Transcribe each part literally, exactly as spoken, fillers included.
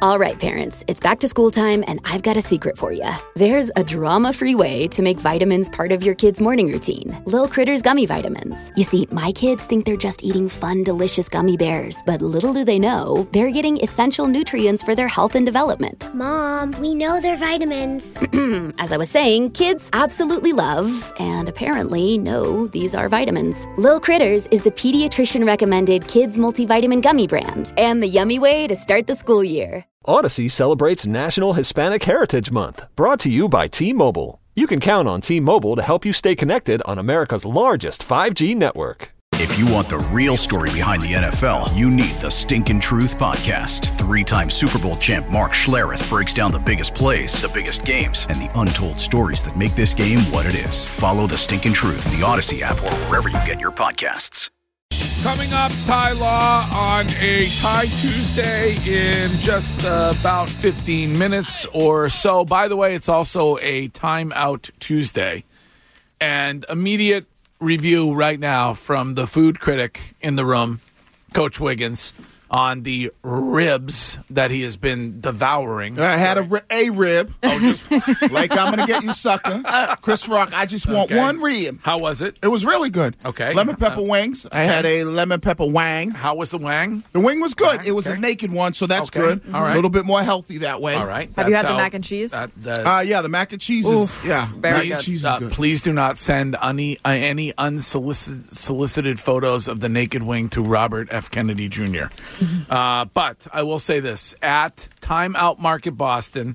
All right, parents, it's back to school time, and I've got a secret for you. There's a drama-free way to make vitamins part of your kid's morning routine. Lil Critters Gummy Vitamins. You see, my kids think they're just eating fun, delicious gummy bears, but little do they know, they're getting essential nutrients for their health and development. Mom, we know they're vitamins. As I was saying, kids absolutely love, and apparently know, these are vitamins. Lil Critters is the pediatrician-recommended kids multivitamin gummy brand, and the yummy way to start the school year. Odyssey celebrates National Hispanic Heritage Month, brought to you by T-Mobile. You can count on T-Mobile to help you stay connected on America's largest five G network. If you want the real story behind the N F L, you need the Stinkin' Truth Podcast. Three-time Super Bowl champ Mark Schlereth breaks down the biggest plays, the biggest games, and the untold stories that make this game what it is. Follow the Stinkin' Truth in the Odyssey app or wherever you get your podcasts. Coming up, Ty Law on a Ty Tuesday in just uh, about fifteen minutes or so. By the way, it's also a Timeout Tuesday. And immediate review right now from the food critic in the room, Coach Wiggins, on the ribs that he has been devouring. I had a, ri- a rib. Oh, just like I'm going to get you, sucker. Chris Rock, I just want Okay. one rib. How was it? It was really good. Okay. Lemon pepper Uh, wings. I had a lemon pepper wang. How was the wang? The wing was good. Wang, It was okay. a naked one, so that's Okay. good. All right. A little bit more healthy that way. All right. Have you That's had the how- mac and cheese? That, that, Uh, yeah, the mac and cheese is, Oof, yeah. very mac good. and cheese is Uh, good. please do not send any uh, any unsolicited solicited photos of the naked wing to Robert F. Kennedy Junior Uh, but I will say this. At Time Out Market Boston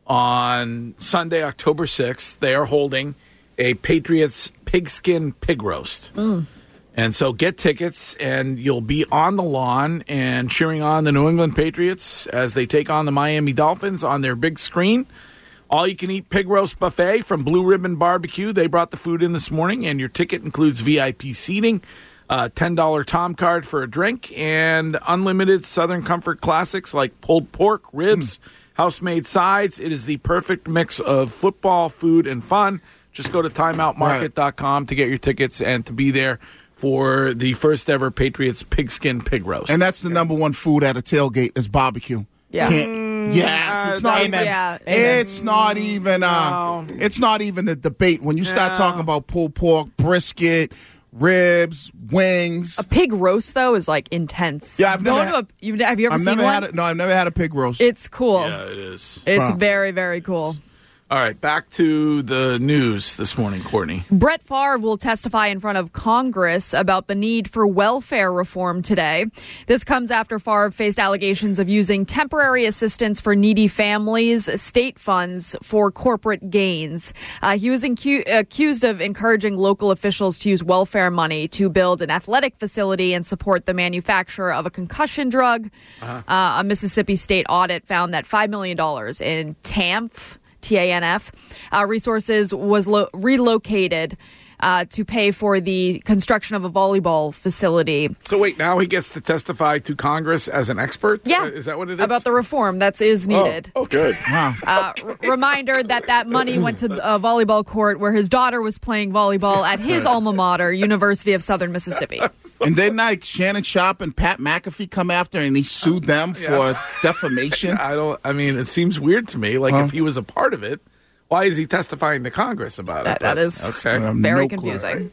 on Sunday, October sixth, they are holding a Patriots pigskin pig roast. And so get tickets, and you'll be on the lawn and cheering on the New England Patriots as they take on the Miami Dolphins on their big screen. All-you-can-eat pig roast buffet from Blue Ribbon Barbecue. They brought the food in this morning, and your ticket includes V I P seating, a ten dollars Tom card for a drink, and unlimited Southern Comfort classics like pulled pork, ribs, house-made sides. It is the perfect mix of football, food, and fun. Just go to timeout market dot com to get your tickets and to be there for the first-ever Patriots pigskin pig roast. And that's the number one food at a tailgate is barbecue. Yeah. Can't, yes, it's not Amen. even. Yeah, amen. It's not even. Uh, No. It's not even a debate when you start No. talking about pulled pork, brisket, ribs, wings. A pig roast, though, is like intense. Yeah, I've never Going to had- a- you've, have you ever I've seen never one? had it. No, I've never had a pig roast. It's cool. Yeah, it is. It's Huh. very, very cool. All right, back to the news this morning, Courtney. Brett Favre will testify in front of Congress about the need for welfare reform today. This comes after Favre faced allegations of using temporary assistance for needy families, state funds for corporate gains. Uh, he was incu- accused of encouraging local officials to use welfare money to build an athletic facility and support the manufacture of a concussion drug. Uh-huh. Uh, a Mississippi state audit found that five million dollars in T A M F, T A N F, uh, resources was lo- relocated uh, to pay for the construction of a volleyball facility. So wait, now he gets to testify to Congress as an expert? Yeah. Uh, Is that what it is? About the reform that is needed. Oh, good. wow. Uh, r- reminder that that money went to a volleyball court where his daughter was playing volleyball at his alma mater, University of Southern Mississippi. And then like Shannon Sharp and Pat McAfee come after and he sued them for Yes. defamation. I don't, I mean, it seems weird to me. Like, Huh? if he was a part of it, why is he testifying to Congress about That, it? that But, is okay. Um, very no clue. confusing.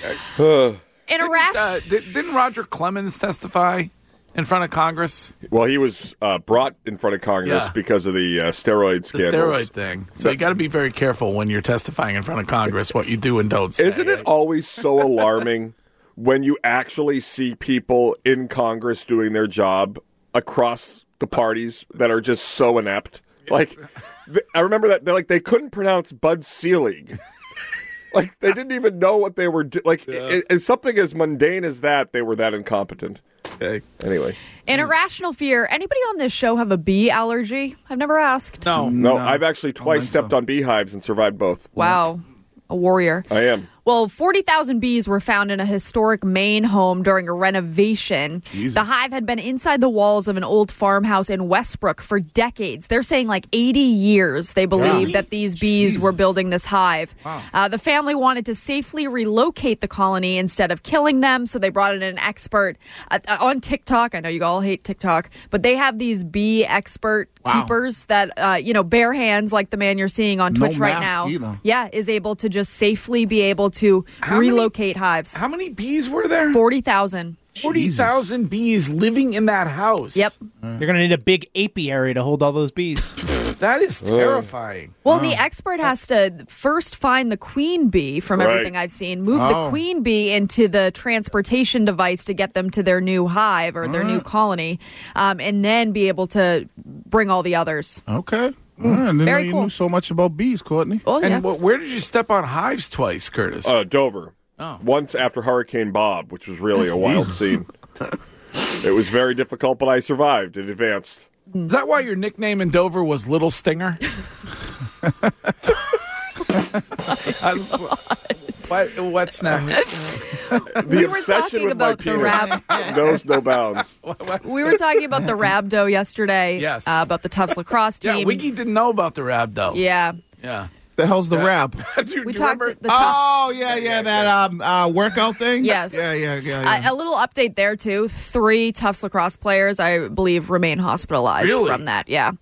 Uh, In a rash. Uh, did, didn't Roger Clemens testify in front of Congress? well, he was uh, brought in front of Congress Yeah. because of the uh, steroid The scandals. steroid thing. So you got to be very careful when you're testifying in front of Congress what you do and don't say. Isn't it always so alarming when you actually see people in Congress doing their job across the parties that are just so inept? Like, th- I remember that they're like they couldn't pronounce Bud Selig. Like they didn't even know what they were doing. Like, Yeah. i- it's something as mundane as that, they were that incompetent. Okay. Anyway, In irrational fear, anybody on this show have a bee allergy? I've never asked. No. no, No, I've actually don't twice think stepped so. on beehives and survived both. Wow. A warrior. I am. Well, forty thousand bees were found in a historic Maine home during a renovation. Jesus. The hive had been inside the walls of an old farmhouse in Westbrook for decades. They're saying like eighty years they believe Yeah. that these bees Jesus. were building this hive. Wow. Uh, the family wanted to safely relocate the colony instead of killing them, so they brought in an expert uh, on TikTok. I know you all hate TikTok, but they have these bee expert Wow. keepers that, uh, you know, bare hands like the man you're seeing on No Twitch right mask now. either. Yeah, is able to just safely be able to How many- relocate hives. How many bees were there? forty thousand. forty thousand bees living in that house. Yep. You're going to need a big apiary to hold all those bees. That is terrifying. Well, the expert has to first find the queen bee from Right. everything I've seen, move Oh. the queen bee into the transportation device to get them to their new hive or their new colony, um, and then be able to bring all the others. Okay. All right. I didn't know Very you cool. knew so much about bees, Courtney. Oh, yeah. And wh- where did you step on hives twice, Curtis? Uh, Dover. Oh. Once after Hurricane Bob, which was really a wild scene. It was very difficult, but I survived. It advanced. Is that why your nickname in Dover was Little Stinger? I- what, what's next? The We were obsession talking with about my the penis rab- knows no bounds. We were talking about the Rabdo yesterday. Yes. Uh, about the Tufts lacrosse team. Yeah, Wiki didn't know about the rab, though. Yeah. Yeah. The hell's the rab? Do you- We do you talked remember? the Tufts. Oh, yeah, yeah, that um, uh, workout thing? Yes. Yeah, yeah, yeah. yeah. Uh, a little update there, too. Three Tufts lacrosse players, I believe, remain hospitalized Really? from that. Yeah.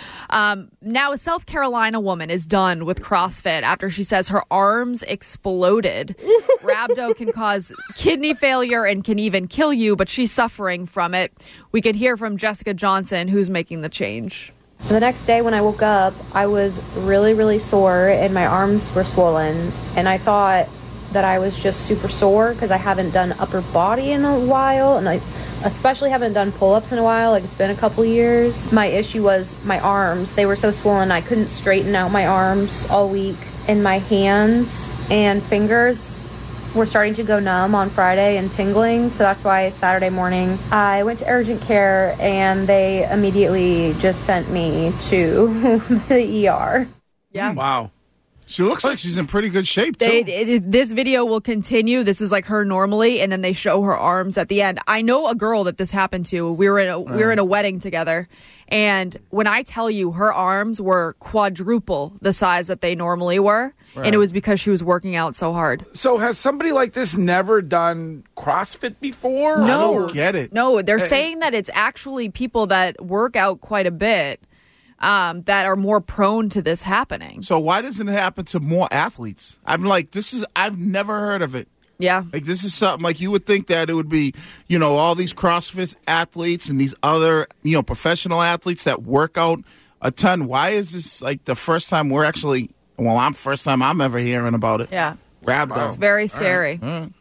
Um, now, a South Carolina woman is done with CrossFit after she says her arms exploded. Rhabdo can cause kidney failure and can even kill you, but she's suffering from it. We could hear from Jessica Johnson, who's making the change. The next day when I woke up, I was really, really sore and my arms were swollen. And I thought that I was just super sore because I haven't done upper body in a while. And I especially haven't done pull-ups in a while. Like, it's been a couple years. My issue was my arms. They were so swollen I couldn't straighten out my arms all week. And my hands and fingers were starting to go numb on Friday and tingling, so that's why Saturday morning I went to urgent care and they immediately just sent me to the E R. Yeah. Wow. She looks like she's in pretty good shape, too. They, it, this video will continue. This is like her normally, and then they show her arms at the end. I know a girl that this happened to. We were in a, we were in a wedding together, and when I tell you her arms were quadruple the size that they normally were, and it was because she was working out so hard. So has somebody like this never done CrossFit before? I No. don't get it. No, they're saying that it's actually people that work out quite a bit um, that are more prone to this happening. So why doesn't it happen to more athletes? I'm like, this is, I've never heard of it. Yeah. Like, this is something, like, you would think that it would be, you know, all these CrossFit athletes and these other, you know, professional athletes that work out a ton. Why is this, like, the first time we're actually, well, I'm first time I'm ever hearing about it. Yeah. Rhabdo. It's very scary.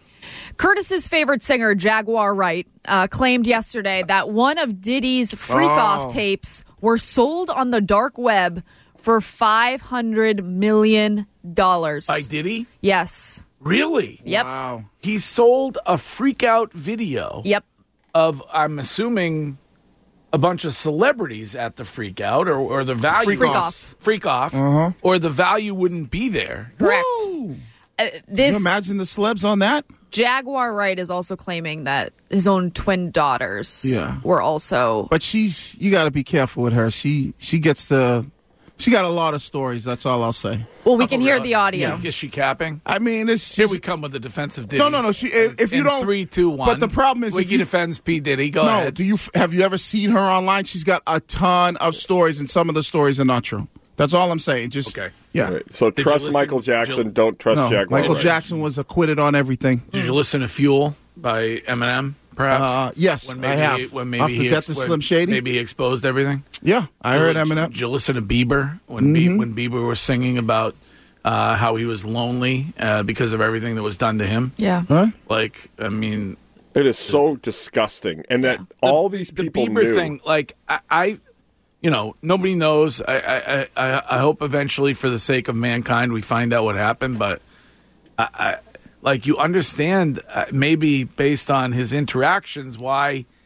Curtis's favorite singer, Jaguar Wright, uh, claimed yesterday that one of Diddy's freak-off Oh. tapes were sold on the dark web for five hundred million dollars. By Diddy? Yes. Really? Yep. Wow. He sold a freak out video Yep. of, I'm assuming, a bunch of celebrities at the freak out, or, or the value. Freak Freak off. Freak off. Uh-huh. Or the value wouldn't be there. Correct. Woo! Uh, Can this you imagine the celebs on that? Jaguar Wright is also claiming that his own twin daughters Yeah. were also. But she's, you got to be careful with her. She she gets the, she got a lot of stories. That's all I'll say. Well, we can Oh, hear really? the audio. Is she capping? I mean, it's Here we come with the defensive Diddy. No, no, no. She, if, if you In don't, three, two, one. But the problem is, if Wiki you, defends P Diddy. Go no, ahead. do you have you ever seen her online? She's got a ton of stories, and some of the stories are not true. That's all I'm saying. Just Okay. yeah. Right. So you trust listen- Michael Jill- Jackson. Don't trust No, Jaguar. Michael Wright. Jackson was acquitted on everything. Did you listen to Fuel by Eminem? Perhaps. Uh, yes, when I maybe have. He, when maybe Off he the Death of expo- Slim Shady? Maybe he exposed everything. Yeah, I heard Did- Eminem. Did you listen to Bieber when Be- when Bieber was singing about uh, how he was lonely uh, because of everything that was done to him? Yeah. Huh? Like, I mean, It is so disgusting, and that all these the people Bieber knew. thing. Like, I, I, you know, nobody knows. I, I, I, I hope eventually, for the sake of mankind, we find out what happened. But I, I like you understand, uh, maybe based on his interactions, why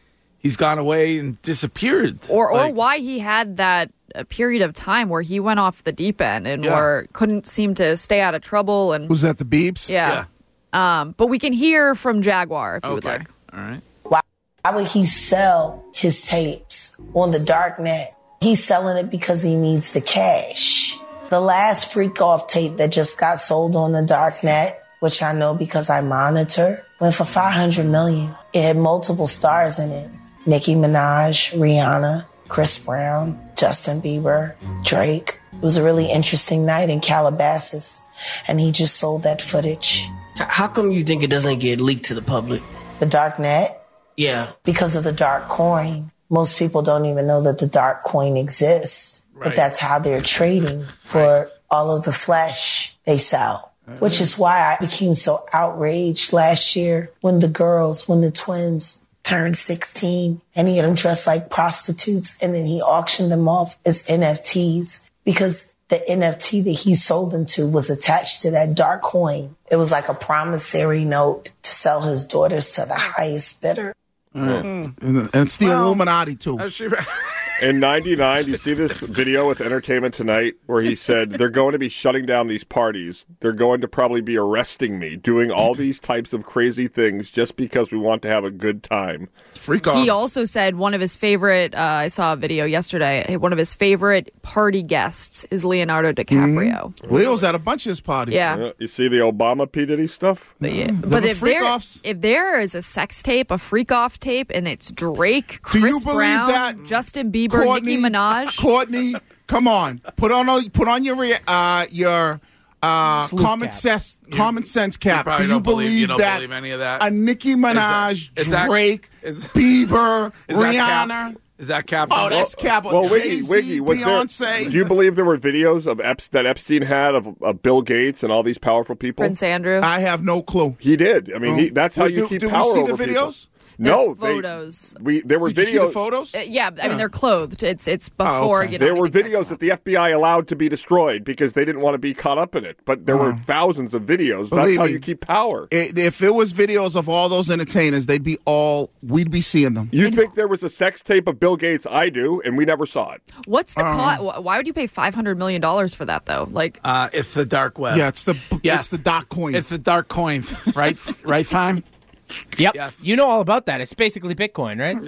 he's gone away and disappeared. Or or Like, why he had that a period of time where he went off the deep end and Yeah. were couldn't seem to stay out of trouble. And Who's that, the Beeps? yeah. Um, but we can hear from Jaguar if you would Okay. like. All right. Why, why would he sell his tapes on the dark net? He's selling it because he needs the cash. The last Freak Off tape that just got sold on the dark net, which I know because I monitor, went for five hundred million dollars. It had multiple stars in it. Nicki Minaj, Rihanna, Chris Brown, Justin Bieber, Drake. It was a really interesting night in Calabasas, and he just sold that footage. How come you think it doesn't get leaked to the public? The dark net? Yeah. Because of the dark coin. Most people don't even know that the dark coin exists, Right. but that's how they're trading for all of the flesh they sell. Which is why I became so outraged last year when the girls, when the twins turned sixteen and he had them dressed like prostitutes and then he auctioned them off as N F Ts because the N F T that he sold them to was attached to that dark coin. It was like a promissory note to sell his daughters to the highest bidder. And, and it's the Well, Illuminati, too. Uh, she- In ninety-nine, do you see this video with Entertainment Tonight where he said they're going to be shutting down these parties. They're going to probably be arresting me, doing all these types of crazy things just because we want to have a good time. Freak off. He also said one of his favorite, uh, I saw a video yesterday, one of his favorite party guests is Leonardo DiCaprio. Leo's at a bunch of his parties. Yeah. Yeah, you see the Obama P. Diddy stuff? But, yeah. Them but if, freak there, offs? if there is a sex tape, a freak off tape, and it's Drake, Do you Chris believe Brown, that? Justin Bieber, Courtney, Nicki Minaj. Courtney, come on. Put on a, put on your rea- uh, your uh, Sloop common cap. sense common sense cap. probably Do you don't believe- believe you don't that believe any of that? a Nicki Minaj, is that- Drake, is- Bieber, Is that Rihanna? cap? Is that cap? Oh, that's cap. Well, Wiggy, Jay-Z, Wiggy, was there, Beyonce. do you believe there were videos of Epst- that Epstein had of, of Bill Gates and all these powerful people? Prince Andrew. I have no clue. He did. I mean, he, that's how Well, you do- keep do we power see the over people. videos? No, There's they- photos. we there were Did you see the videos. photos? Uh, yeah, I Yeah. mean they're clothed. It's it's Oh, before okay. you know. There were anything videos sexual. that the F B I allowed to be destroyed because they didn't want to be caught up in it. But there were thousands of videos. That's Believe how me. you keep power. I- If it was videos of all those entertainers, they'd be all, we'd be seeing them. You think there was a sex tape of Bill Gates? I do, and we never saw it. What's the Uh-huh. cost? Why would you pay five hundred million dollars for that though? Like, Uh, it's the dark web. Yeah, it's the Yeah. it's the dark coin. It's the dark coin, right? Right, Fime? Yep. Yes. You know all about that. It's basically Bitcoin, right?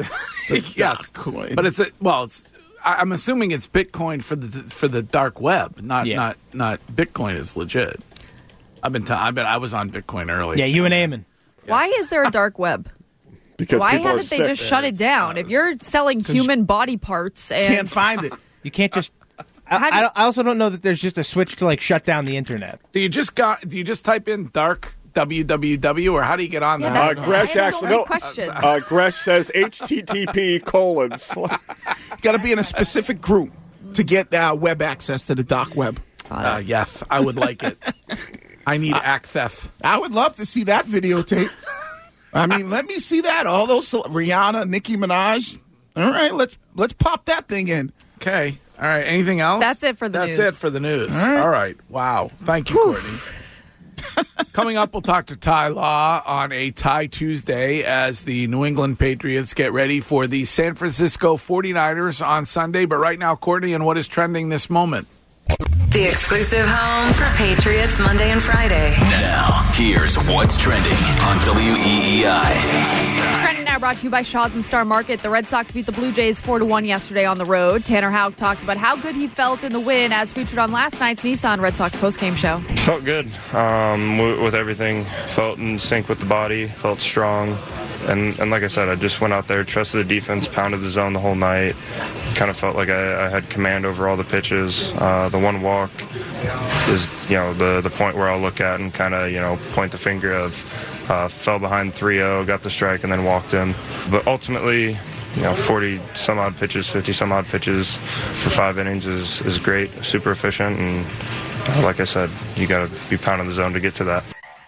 Yes, coin. but it's a, well, it's. I- I'm assuming it's Bitcoin for the for the dark web, not Yeah. not not Bitcoin is legit. I've been. T- I bet I was on Bitcoin early. Yeah, you and Eamon. why is there a dark web? Because Why people are haven't they sick. just shut it down? If you're selling human body parts and Can't find it. You can't just. I, How do I, you- don't- I also don't know that there's just a switch to like shut down the internet. Do you just got? Do you just type in dark www or how do you get on Yeah, there? Uh, that's it. Gresh I have so actually, many no, questions. uh, Gresh says H T T P colon. sla- Got to be in a specific group to get uh, web access to the dark web. Uh, yeah, I would like it. I need Acthef. I would love to see that videotape. I mean, let me see that. All those Rihanna, Nicki Minaj. All right, let's let's pop that thing in. Okay. All right. Anything else? That's it for the That's news. it for the news. All right. All right. Wow. Thank you, Courtney. Coming up, we'll talk to Ty Law on a Ty Tuesday as the New England Patriots get ready for the San Francisco forty-niners on Sunday. But right now, Courtney, and what is trending this moment? The exclusive home for Patriots Monday and Friday. Now, here's what's trending on W E E I. Trending now brought to you by Shaw's and Star Market. The Red Sox beat the Blue Jays four to one yesterday on the road. Tanner Houck talked about how good he felt in the win as featured on last night's Nissan Red Sox postgame show. Felt good um, w- with everything. Felt in sync with the body. Felt strong. And, and like I said, I just went out there, trusted the defense, pounded the zone the whole night. Kind of felt like I, I had command over all the pitches. Uh, the one walk is, you know, the, the point where I'll look at and kind of, you know, point the finger of uh, fell behind three oh, got the strike, and then walked him. But ultimately, you know, forty some odd pitches, fifty some odd pitches for five innings is, is great, super efficient. And uh, like I said, you got to be pounding the zone to get to that.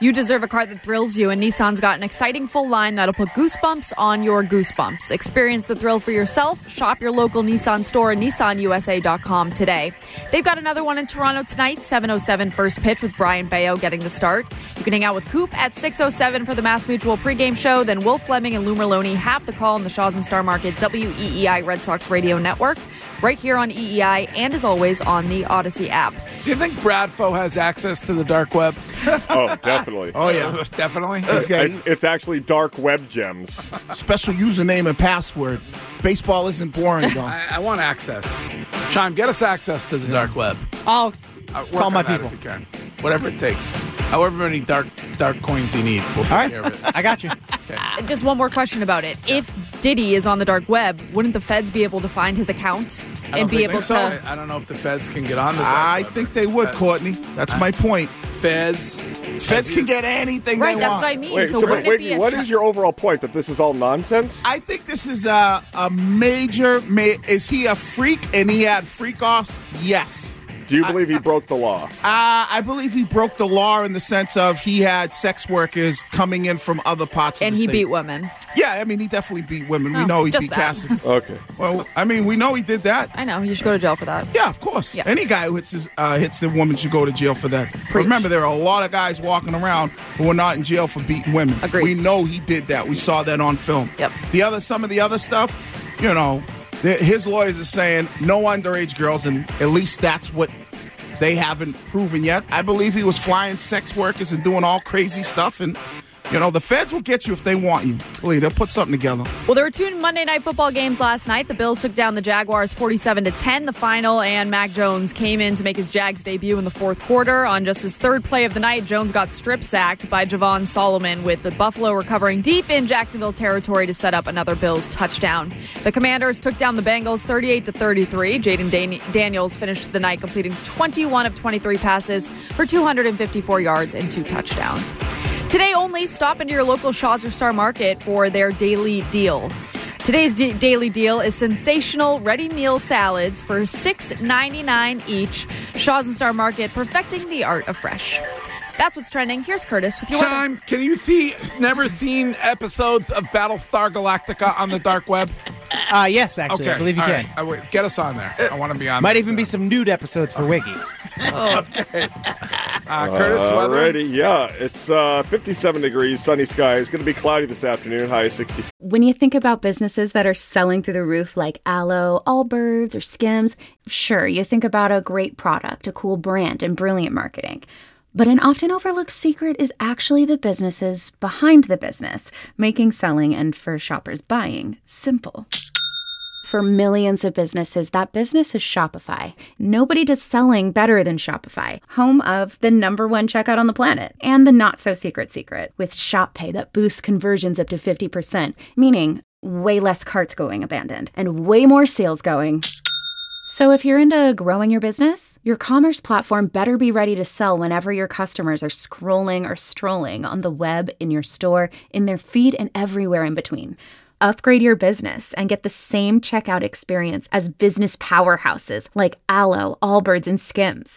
You deserve a car that thrills you, and Nissan's got an exciting full line that'll put goosebumps on your goosebumps. Experience the thrill for yourself. Shop your local Nissan store at nissan u s a dot com today. They've got another one in Toronto tonight, seven oh seven first pitch with Brian Bayo getting the start. You can hang out with Coop at six oh seven for the Mass Mutual pregame show. Then Wolf Fleming and Lou Merlone have the call on the Shaws and Star Market W E E I Red Sox Radio Network. Right here on E E I and, as always, on the Odyssey app. Do you think Bradfo has access to the dark web? Oh, definitely. Oh, yeah. Definitely? It's, it's, it's actually dark web gems. Special username and password. Baseball isn't boring, though. I, I want access. Sean, get us access to the dark web. I'll Uh, work call on my that people. if you can. Whatever it takes. However many dark dark coins you need, we'll take All right. care of it. I got you. Okay. Just one more question about it. If Diddy is on the dark web, wouldn't the feds be able to find his account I and don't be think able so. to? I, I don't know if the feds can get on the dark I web. think they would, Uh, Courtney. That's my point. Feds. Feds can get anything Right, they that's want. what I mean. Wait, so so wouldn't wait, it be a what sh- is your overall point? That this is all nonsense? I think this is a, a major. Ma- is he a freak and he had freak offs? Yes. Do you believe he broke the law? Uh, I believe he broke the law in the sense of he had sex workers coming in from other parts of And the he state. beat women. Yeah, I mean, he definitely beat women. Oh, we know he just beat that. Cassidy. Okay. Well, I mean, we know he did that. I know. You should go to jail for that. Yeah, of course. Yeah. Any guy who hits his, uh, hits the woman should go to jail for that. Remember, there are a lot of guys walking around who are not in jail for beating women. Agreed. We know he did that. We saw that on film. Yep. The other, some of the other stuff, you know, th- his lawyers are saying no underage girls, and at least that's what they haven't proven yet. I believe he was flying sex workers and doing all crazy stuff, and you know, the feds will get you if they want you. Believe they'll put something together. Well, there were two Monday Night Football games last night. The Bills took down the Jaguars forty-seven to ten, the final, and Mac Jones came in to make his Jags debut in the fourth quarter. On just his third play of the night, Jones got strip sacked by Javon Solomon, with the Buffalo recovering deep in Jacksonville territory to set up another Bills touchdown. The Commanders took down the Bengals thirty-eight to thirty-three. Jaden Dan- Daniels finished the night completing twenty-one of twenty-three passes for two hundred fifty-four yards and two touchdowns. Today only, stop into your local Shaws or Star Market for their daily deal. Today's d- daily deal is sensational ready meal salads for six ninety-nine each. Shaws and Star Market, perfecting the art of fresh. That's what's trending. Here's Curtis with your weather. Sean, can you see never seen episodes of Battlestar Galactica on the dark web? Uh, yes, actually. Okay, I believe you all can. right. I wait, get us on there. I want to be on. Might this, even uh, be some nude episodes for Wiggy. Okay. Uh, Curtis, weather. Alrighty, yeah. It's uh, fifty-seven degrees, sunny skies. Going to be cloudy this afternoon, high of sixty. When you think about businesses that are selling through the roof like Aloe, Allbirds, or Skims, sure, you think about a great product, a cool brand, and brilliant marketing. But an often overlooked secret is actually the businesses behind the business, making selling and, for shoppers, buying simple. For millions of businesses, that business is Shopify. Nobody does selling better than Shopify, home of the number one checkout on the planet and the not-so-secret secret with Shop Pay that boosts conversions up to fifty percent, meaning way less carts going abandoned and way more sales going. So if you're into growing your business, your commerce platform better be ready to sell whenever your customers are scrolling or strolling on the web, in your store, in their feed, and everywhere in between. Upgrade your business and get the same checkout experience as business powerhouses like Aloe, Allbirds, and Skims.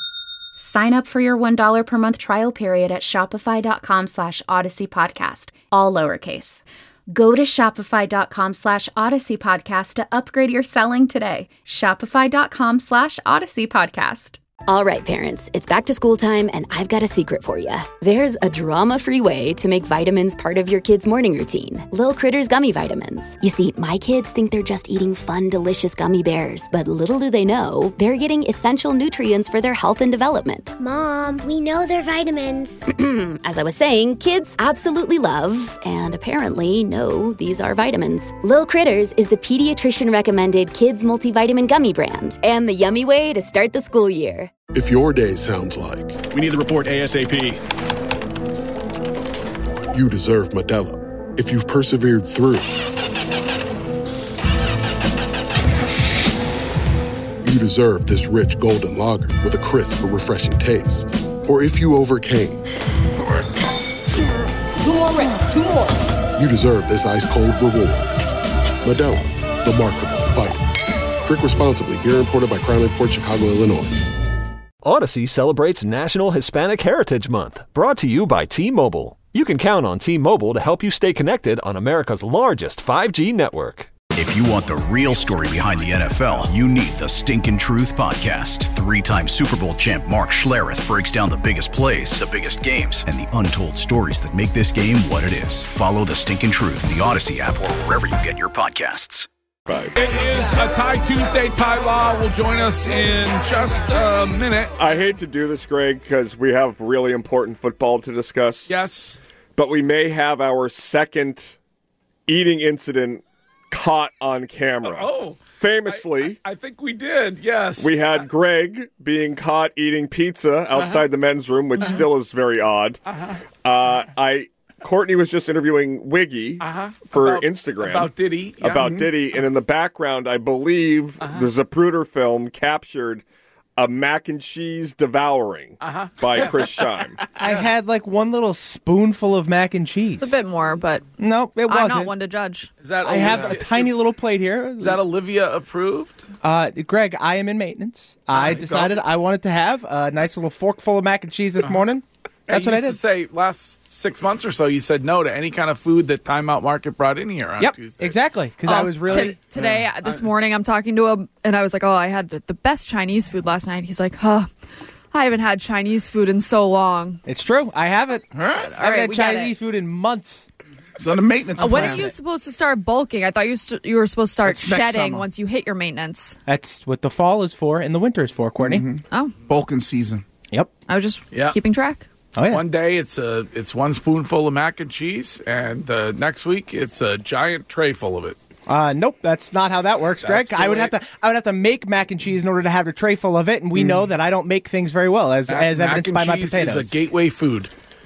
Sign up for your one dollar per month trial period at shopify.com slash Odyssey Podcast, all lowercase. Go to shopify.com slash Odyssey Podcast to upgrade your selling today. Shopify.com slash Odyssey Podcast. All right, parents, it's back to school time, and I've got a secret for you. There's a drama-free way to make vitamins part of your kid's morning routine. Lil Critters Gummy Vitamins. You see, my kids think they're just eating fun, delicious gummy bears, but little do they know, they're getting essential nutrients for their health and development. Mom, we know they're vitamins. As I was saying, kids absolutely love, and apparently know, these are vitamins. Lil Critters is the pediatrician-recommended kids multivitamin gummy brand, and the yummy way to start the school year. If your day sounds like we need the report ASAP, you deserve Modelo. If you've persevered through, you deserve this rich golden lager with a crisp but refreshing taste. Or if you overcame, Two more reps, two more. you deserve this ice cold reward. Modelo, the mark of a fighter. Drink responsibly. Beer imported by Crown Imports, Chicago, Illinois. Odyssey celebrates National Hispanic Heritage Month, brought to you by T-Mobile. You can count on T-Mobile to help you stay connected on America's largest five G network. If you want the real story behind the N F L, you need the Stinkin' Truth Podcast. Three-time Super Bowl champ Mark Schlereth breaks down the biggest plays, the biggest games, and the untold stories that make this game what it is. Follow the Stinkin' Truth in the Odyssey app or wherever you get your podcasts. It is a Tie Tuesday. Ty Law will join us in just a minute. I hate to do this, Greg, because we have really important football to discuss. Yes. But we may have our second eating incident caught on camera. Oh. Famously. I, I, I think we did, yes. We had Greg being caught eating pizza outside uh-huh. the men's room, which uh-huh. still is very odd. Uh-huh. Uh, I... Courtney was just interviewing Wiggy uh-huh. for about, Instagram. About Diddy. Yeah. About mm-hmm. Diddy. And in the background, I believe uh-huh. the Zapruder film captured a mac and cheese devouring uh-huh. by Chris Scheim. I had like one little spoonful of mac and cheese. It's a bit more, but no, it wasn't. I'm not one to judge. Is that I have a tiny little plate here. Is that Olivia approved? Uh, Greg, I am in maintenance. I decided go. I wanted to have a nice little forkful of mac and cheese this uh-huh. morning. That's you what used I did. To say last six months or so, you said no to any kind of food that Time Out Market brought in here on yep, Tuesday. Exactly, because oh, I was really... T- today, uh, this morning, I'm talking to him, and I was like, oh, I had the best Chinese food last night. He's like, huh, I haven't had Chinese food in so long. It's true. I haven't. All right, I haven't right, had Chinese food in months. It's on a maintenance uh, plan. When are you supposed to start bulking? I thought you st- you were supposed to start That's next shedding summer. once you hit your maintenance. That's what the fall is for and the winter is for, Courtney. Mm-hmm. Oh. Bulking season. Yep. I was just yeah. keeping track. Oh, yeah. One day it's a it's one spoonful of mac and cheese, and uh, next week it's a giant tray full of it. Uh, nope, that's not how that works, Greg. I would have to I would have to make mac and cheese in order to have a tray full of it, and we mm. know that I don't make things very well, as mac, as evidenced by my cheese potatoes. Is a gateway food.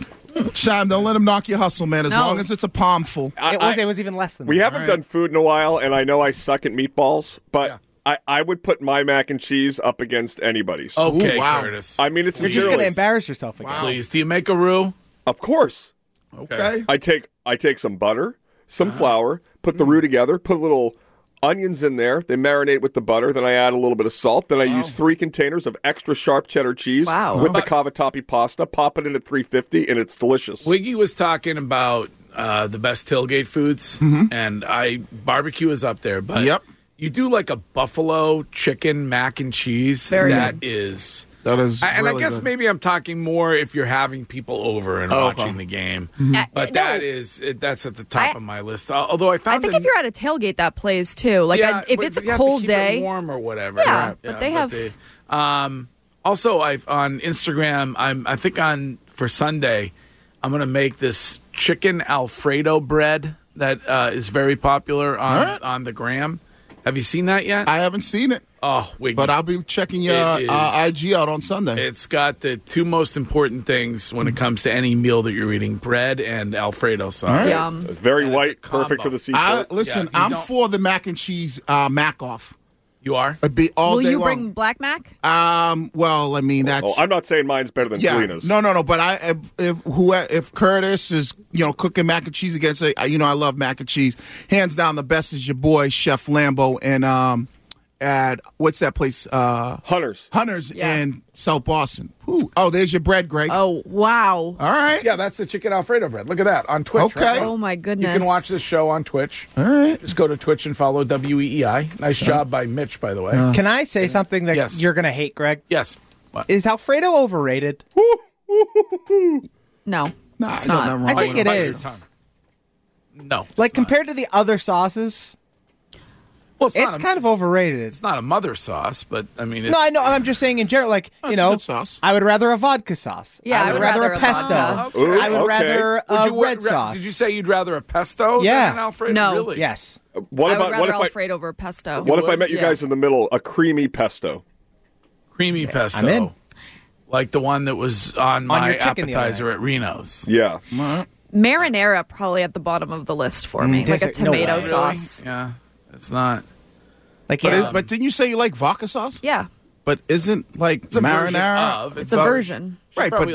Shime, don't let him knock your hustle, man. As no. long as it's a palm full. I, it was it was even less than we that. We haven't right. done food in a while, and I know I suck at meatballs, but. Yeah. I, I would put my mac and cheese up against anybody's. Okay, Ooh, wow. Curtis. I mean, it's You're just going to embarrass yourself again. Wow. Please, do you make a roux? Of course. Okay. I take I take some butter, some uh-huh. flour, put the roux together, put little onions in there. They marinate with the butter. Then I add a little bit of salt. Then I wow. use three containers of extra sharp cheddar cheese wow. with the cavatappi pasta. Pop it in at three fifty, and it's delicious. Wiggy was talking about uh, the best tailgate foods, mm-hmm. and I barbecue is up there. But yep. you do like a buffalo chicken mac and cheese. Very that good. is... That is, I, and really I guess good. maybe I'm talking more if you're having people over and oh, watching okay. the game. Mm-hmm. Uh, But no. that is it, that's at the top I, of my list. Although I found I think the, if you're at a tailgate, that plays too. Like yeah, I, if but it's a you have cold to keep day, it warm or whatever. Yeah, right? but yeah, they have. They, um, also, I on Instagram, I'm I think on for Sunday, I'm going to make this chicken Alfredo bread that uh, is very popular on right. on the gram. Have you seen that yet? I haven't seen it. Oh, Wiggy. But I'll be checking your uh, I G out on Sunday. It's got the two most important things when it comes to any meal that you're eating: bread and Alfredo sauce. Right. Yum. Very And white, perfect for the seafood. I, listen, Yeah, you I'm don't- for the mac and cheese uh, mac off. You are? It'd be all Will day you long. bring black mac? Um. Well, I mean that's. Oh, I'm not saying mine's better than yeah. Selena's. No, no, no. But I, if if, who, if Curtis is you know cooking mac and cheese against, it, you know I love mac and cheese. Hands down, the best is your boy Chef Lambo and um, at what's that place? Uh, Hunters. Hunters Yeah. in South Boston. Ooh. Oh, there's your bread, Greg. Oh wow! All right. Yeah, that's the chicken Alfredo bread. Look at that on Twitch. Okay. Right? Oh my goodness! You can watch this show on Twitch. All right. Just go to Twitch and follow W E E I. Nice job by Mitch, by the way. Uh, Can I say something that Yes. you're going to hate, Greg? yes. What? Is Alfredo overrated? No, Nah, it's I got not. nothing I wrong think with it Bite your is. tongue. No. Like it's not. compared to the other sauces, well, it's, it's not a- kind of overrated. It's not a mother sauce, but I mean, it's, No, I know. I'm just saying in general. Like Oh, you it's a know, good sauce. I would rather a vodka sauce. Yeah, I would, rather, a pesto. vodka. Ooh, I would okay. rather Would a you- red ra- sauce. Did you say you'd rather a pesto Yeah. than an Alfredo? No. Really? Yes. What I about would what rather if I Alfredo over pesto. what if I would? met you Yeah. guys in the middle? A creamy pesto. Creamy pesto. I'm in. Like the one that was on, On my your chicken the other appetizer at Reno's. Yeah. Marinara probably at the bottom of the list for me, Mm, like a does it- no tomato way. sauce. Yeah. It's not. Like But, yeah. is, but didn't you say you like vodka sauce? Yeah, But isn't like It's a version marinara? of. it's a version. Right, but Probably does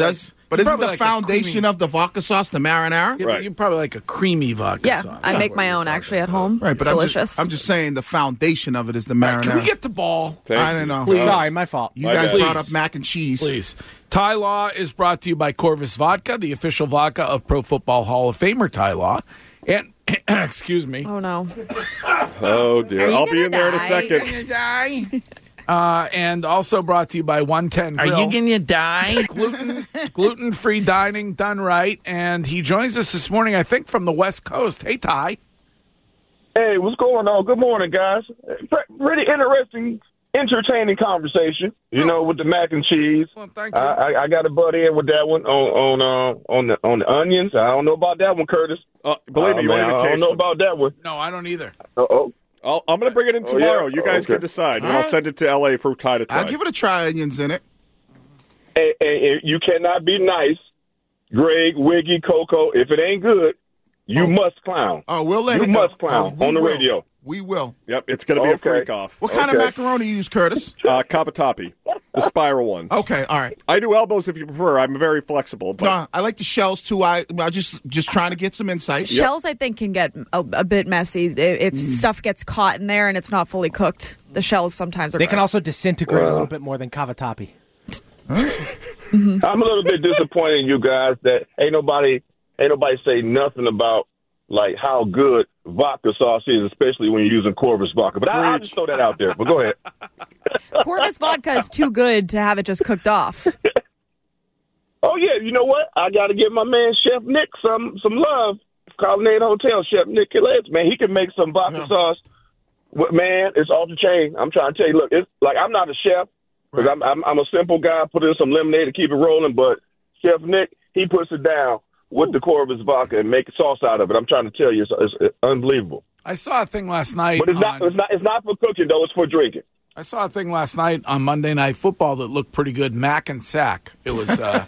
But isn't Probably the like a foundation creamy- of the vodka sauce the marinara? Yeah, but you probably like a creamy vodka Yeah, sauce. I make my own actually at home. Right, It's but I'm delicious. just, I'm just saying the foundation of it is the marinara. Can we get the ball? I don't know. Please. Sorry, my fault. You My guys bad. brought Please. up mac and cheese. Please. Ty Law is brought to you by Corvus Vodka, the official vodka of Pro Football Hall of Famer Ty Law. And, excuse me. Oh, no. Oh, dear. Are you I'll be gonna in there in a die? second. Die. Uh, and also brought to you by one ten Grill. Are you gonna die? Gluten, gluten-free dining done right. And he joins us this morning, I think, from the West Coast. Hey, Ty. Hey, what's going on? Good morning, guys. Pretty interesting, entertaining conversation. You know, with the mac and cheese. Well, thank you. I, I, I got to butt in with that one on on uh, on the on the onions. I don't know about that one, Curtis. Uh, believe me, you man, won't even I don't taste know them. about that one. No, I don't either. Uh-oh. I'll, I'm going to bring it in Oh, tomorrow. yeah? You guys Okay. can decide, and All I'll right. send it to L A for Ty to try. I'll give it a try, onions in it. Hey, hey, hey, you cannot be nice, Greg, Wiggy, Coco. If it ain't good, you must clown. Oh, we'll let you it go. must clown Oh, we on the will. radio. We will. Yep, it's going to be Okay. a freak-off. What kind Okay. of macaroni you use, Curtis? Uh, Cavatappi, the spiral ones. Okay, all right. I do elbows if you prefer. I'm very flexible. But No, I like the shells too. I I just just trying to get some insight. Shells, I think, can get a, a bit messy if, if Mm. stuff gets caught in there and it's not fully cooked. The shells sometimes are They can gross. also disintegrate a Wow. little bit more than cavatappi. I'm a little bit disappointed in you guys that ain't nobody ain't nobody say nothing about like how good vodka sauce is, especially when you're using Corvus vodka. But I, I'll just throw that out there. But go ahead. Corvus vodka is too good to have it just cooked off. Oh yeah, you know what? I got to give my man Chef Nick some some love. Colonnade Hotel, Chef Nick Killets, man, he can make some vodka sauce. What- Man, it's off the chain. I'm trying to tell you. Look, it's like I'm not a chef because I'm, I'm I'm a simple guy. Put in some lemonade to keep it rolling. But Chef Nick, he puts it down with the Corvus vodka and make a sauce out of it. I'm trying to tell you, it's, it's, it's unbelievable. I saw a thing last night. But it's not on- it's not it's not for cooking though. It's for drinking. I saw a thing last night on Monday Night Football that looked pretty good. Mac and Sack. It was. Uh,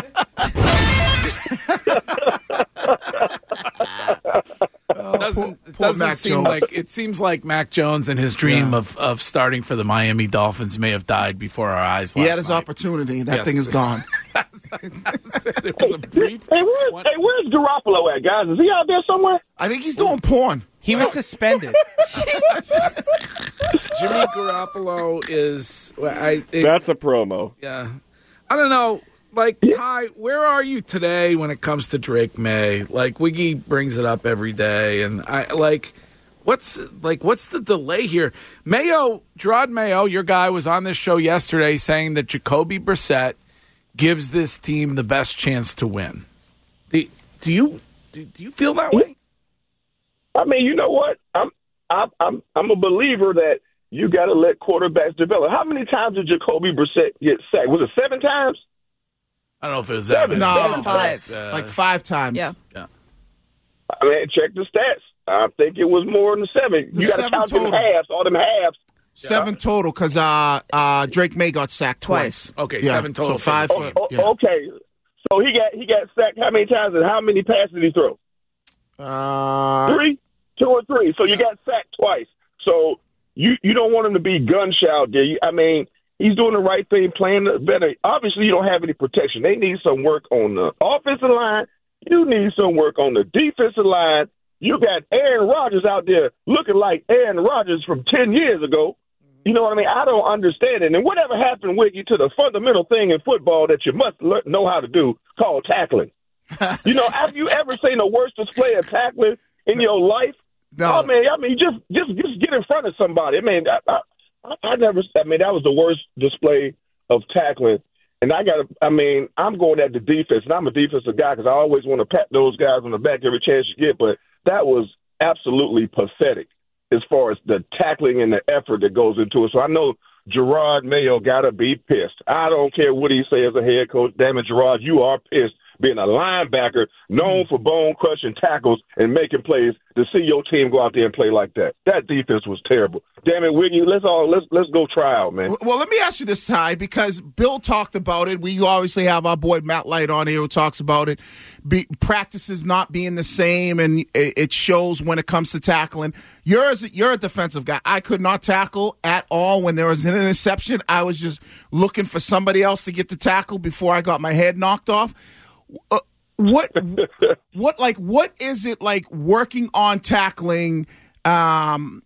it doesn't it poor doesn't Mac seem Jones. like it seems like Mac Jones and his dream of, of starting for the Miami Dolphins may have died before our eyes. He last had his night. opportunity. That Yes. thing is gone. It was a brief. Hey, where's hey, where's Garoppolo at, guys? Is he out there somewhere? I think he's doing porn. He was suspended. Jimmy Garoppolo is. well, I, it- that's a promo. Yeah. I don't know. Like, Ty, where are you today when it comes to Drake May? Like, Wiggy brings it up every day, and I like, what's like, what's the delay here? Mayo, Gerard Mayo, your guy, was on this show yesterday saying that Jacoby Brissett gives this team the best chance to win. Do, do you do, do you feel that way? I mean, you know what? I'm I'm I'm I'm a believer that you got to let quarterbacks develop. How many times did Jacoby Brissett get sacked? Was it seven times? I don't know if it was that many. No, It was five. uh, like five times. Yeah. Yeah. I mean, check the stats. I think it was more than seven. The you got to seven count them total. halves, all them halves. Seven total because uh, uh, Drake May got sacked twice. Okay, Yeah, seven total. So five. Oh, For, oh, yeah. Okay, so he got he got sacked how many times and how many passes did he throw? Uh, Three, two or three. So you got sacked twice. So you you don't want him to be gun shy out there. You, I mean, he's doing the right thing, playing better. Obviously, you don't have any protection. They need some work on the offensive line. You need some work on the defensive line. You got Aaron Rodgers out there looking like Aaron Rodgers from ten years ago. You know what I mean? I don't understand it. And whatever happened with you to the fundamental thing in football that you must learn, know how to do called tackling. You know, have you ever seen a worse display of tackling in your life? No. Oh man, I mean, just just just get in front of somebody. I mean, I, I, I never. I mean, that was the worst display of tackling. And I got. I mean, I'm going at the defense, and I'm a defensive guy because I always want to pat those guys on the back every chance you get. But that was absolutely pathetic as far as the tackling and the effort that goes into it. So I know Gerard Mayo got to be pissed. I don't care what he says as a head coach. Damn it, Gerard, you are pissed being a linebacker known for bone-crushing tackles and making plays, to see your team go out there and play like that. That defense was terrible. Damn it, Whitney, let's all let's let's go try out, man. Well, let me ask you this, Ty, because Bill talked about it. We obviously have our boy Matt Light on here who talks about it. Be, practices not being the same, and it, it shows when it comes to tackling. You're, you're a defensive guy. I could not tackle at all when there was an interception. I was just looking for somebody else to get the tackle before I got my head knocked off. Uh, what, what, like, what is it like working on tackling um,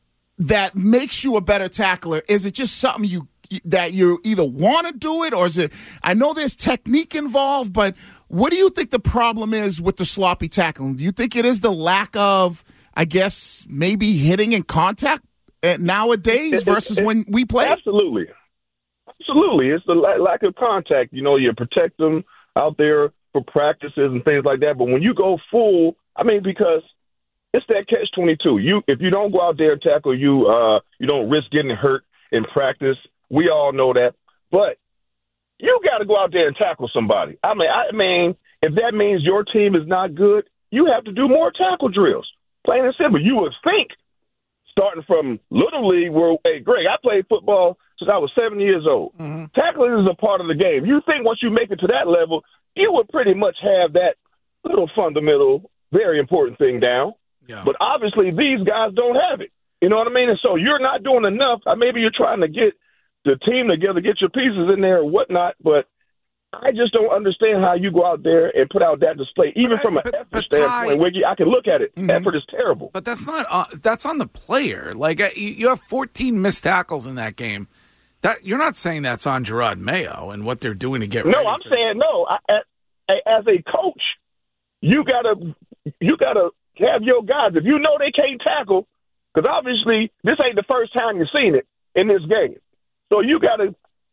that makes you a better tackler? Is it just something you that you either want to do it, or is it? I know there's technique involved, but what do you think the problem is with the sloppy tackling? Do you think it is the lack of, I guess, maybe hitting and contact nowadays it, versus it, it, when we play? Absolutely. Absolutely. It's the lack of contact. You know, you protect them out there for practices and things like that. But when you go full, I mean, because it's that catch twenty-two. You, if you don't go out there and tackle, you, uh, you don't risk getting hurt in practice. We all know that. But you got to go out there and tackle somebody. I mean, I mean, if that means your team is not good, you have to do more tackle drills. Plain and simple. You would think, starting from Little League, where, hey, Greg, I played football since I was seven years old. Mm-hmm. Tackling is a part of the game. You think once you make it to that level, you would pretty much have that little fundamental, very important thing down. Yeah. But obviously, these guys don't have it. You know what I mean? And so you're not doing enough. Maybe you're trying to get the team together, get your pieces in there or whatnot, but I just don't understand how you go out there and put out that display, even but, from an but, effort but standpoint. Wiggy, I can look at it. Mm-hmm. Effort is terrible. But that's not uh, that's on the player. Like uh, you have fourteen missed tackles in that game. That you're not saying that's on Gerard Mayo and what they're doing to get. No, ready I'm for saying no. I, as a coach, you gotta you gotta have your guys. If you know they can't tackle, because obviously this ain't the first time you've seen it in this game. So you gotta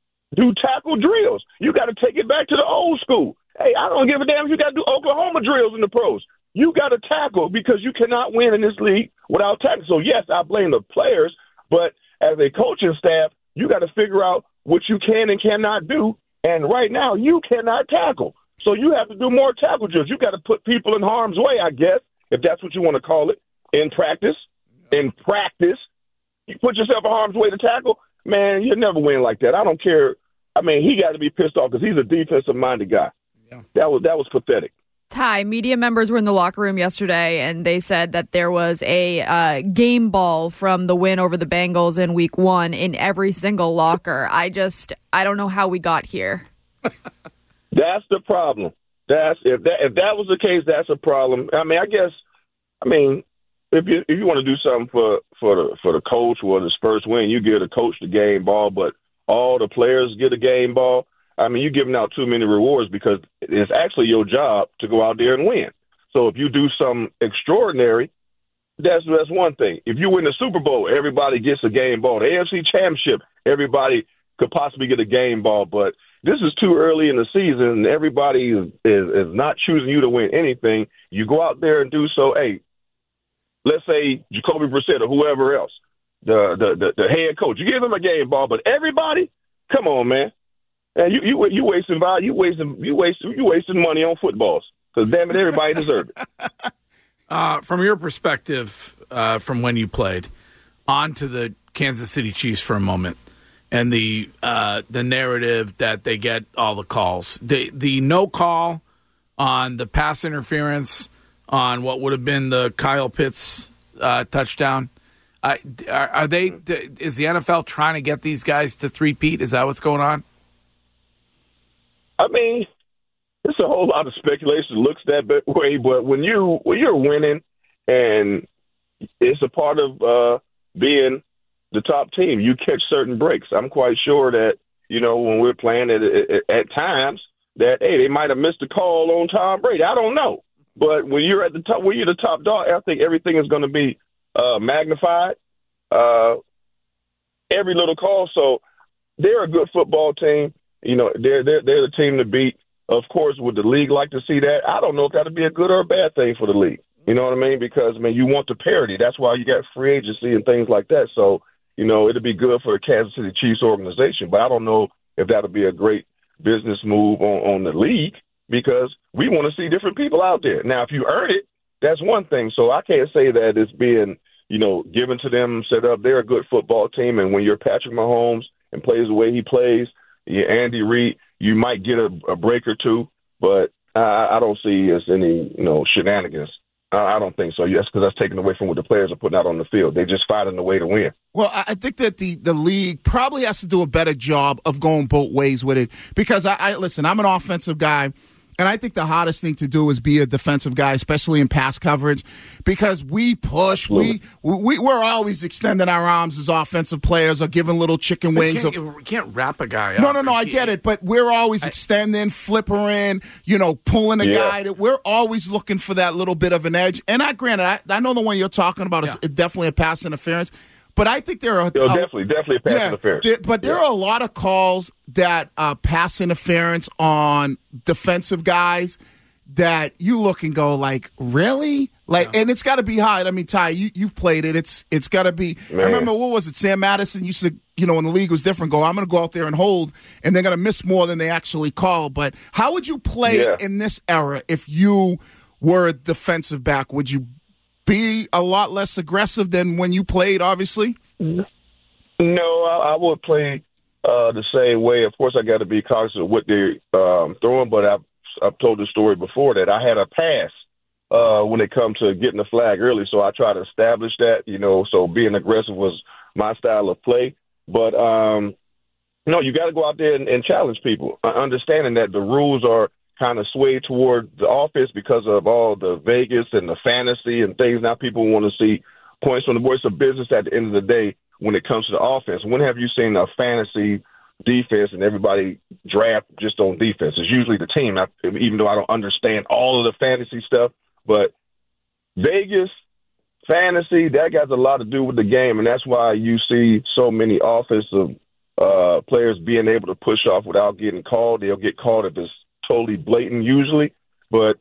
do tackle drills. You got to take it back to the old school. Hey, I don't give a damn if you got to do Oklahoma drills in the pros. You got to tackle because you cannot win in this league without tackle. So, yes, I blame the players, but as a coaching staff, you got to figure out what you can and cannot do. And right now, you cannot tackle. So you have to do more tackle drills. You got to put people in harm's way, I guess, if that's what you want to call it, in practice. In practice, you put yourself in harm's way to tackle, man, you'll never win like that. I don't care. I mean, he got to be pissed off because he's a defensive-minded guy. Yeah. That was that was pathetic. Ty, media members were in the locker room yesterday, and they said that there was a uh, game ball from the win over the Bengals in week one in every single locker. I just, I don't know how we got here. That's the problem. That's if that if that was the case, that's a problem. I mean, I guess, I mean, if you if you want to do something for for the for the coach or the Spurs win, you give the coach the game ball, but all the players get a game ball. I mean, you're giving out too many rewards because it's actually your job to go out there and win. So if you do something extraordinary, that's that's one thing. If you win the Super Bowl, everybody gets a game ball. The A F C Championship, everybody could possibly get a game ball. But this is too early in the season, and everybody is, is, is not choosing you to win anything. You go out there and do so. Hey, let's say Jacoby Brissett or whoever else, the, the, the, the head coach, you give them a game ball. But everybody, come on, man. And you you you wasting value, you wasting you wasting you wasting money on footballs because damn it, everybody deserves it. Uh, from your perspective, uh, from when you played, on to the Kansas City Chiefs for a moment, and the uh, the narrative that they get all the calls, the the no call on the pass interference on what would have been the Kyle Pitts uh, touchdown. Uh, are, are they? Is the N F L trying to get these guys to three-peat? Is that what's going on? I mean, it's a whole lot of speculation. Looks that way, but when you when you're winning, and it's a part of uh, being the top team, you catch certain breaks. I'm quite sure that you know when we're playing at, at, at times that hey, they might have missed a call on Tom Brady. I don't know, but when you're at the top, when you're the top dog, I think everything is going to be uh, magnified. Uh, every little call. So they're a good football team. You know, they're, they're they're the team to beat. Of course, would the league like to see that? I don't know if that would be a good or a bad thing for the league. You know what I mean? Because, I mean, you want the parity. That's why you got free agency and things like that. So, you know, it'd be good for the Kansas City Chiefs organization. But I don't know if that would be a great business move on, on the league. because we want to see different people out there. Now, if you earn it, that's one thing. So I can't say that it's being, you know, given to them, set up. They're a good football team, and when you're Patrick Mahomes and plays the way he plays, you're Andy Reid, you might get a, a break or two, but I, I don't see as any, you know, shenanigans. I, I don't think so. Yes, because that's taken away from what the players are putting out on the field. They're just finding a way to win. Well, I think that the, the league probably has to do a better job of going both ways with it because, I, I listen, I'm an offensive guy, and I think the hardest thing to do is be a defensive guy, especially in pass coverage, because we push. We, we, we're always extending our arms as offensive players or giving little chicken wings. Can't, of, you can't wrap a guy no, up. no, no, I get it, but we're always I, extending, flippering, you know, pulling a yeah. guy. We're always looking for that little bit of an edge. And I granted, I, I know the one you're talking about yeah. is definitely a pass interference. But I think there are Yo, uh, definitely, definitely pass yeah, interference. There, but there yeah. are a lot of calls that uh, pass interference on defensive guys that you look and go like, really? Like, yeah. And it's got to be high. I mean, Ty, you you've played it. It's it's got to be. Man. I remember what was it? Sam Madison used to, you know, when the league was different, go, I'm going to go out there and hold, and they're going to miss more than they actually call. But how would you play yeah. in this era if you were a defensive back? Would you be a lot less aggressive than when you played, obviously? No, I, I would play uh, the same way. Of course, I got to be cognizant of what they're um, throwing, but I've, I've told the story before that I had a pass uh, when it comes to getting the flag early, so I try to establish that, you know, so being aggressive was my style of play. But, um, no, you got to go out there and, and challenge people, understanding that the rules are kind of swayed toward the offense because of all the Vegas and the fantasy and things. Now people want to see points on the board. It's a business at the end of the day when it comes to the offense. When have you seen a fantasy defense and everybody draft just on defense? It's usually the team, I, even though I don't understand all of the fantasy stuff. But Vegas, fantasy, that got a lot to do with the game, and that's why you see so many offensive uh, players being able to push off without getting called. They'll get called if it's totally blatant usually, but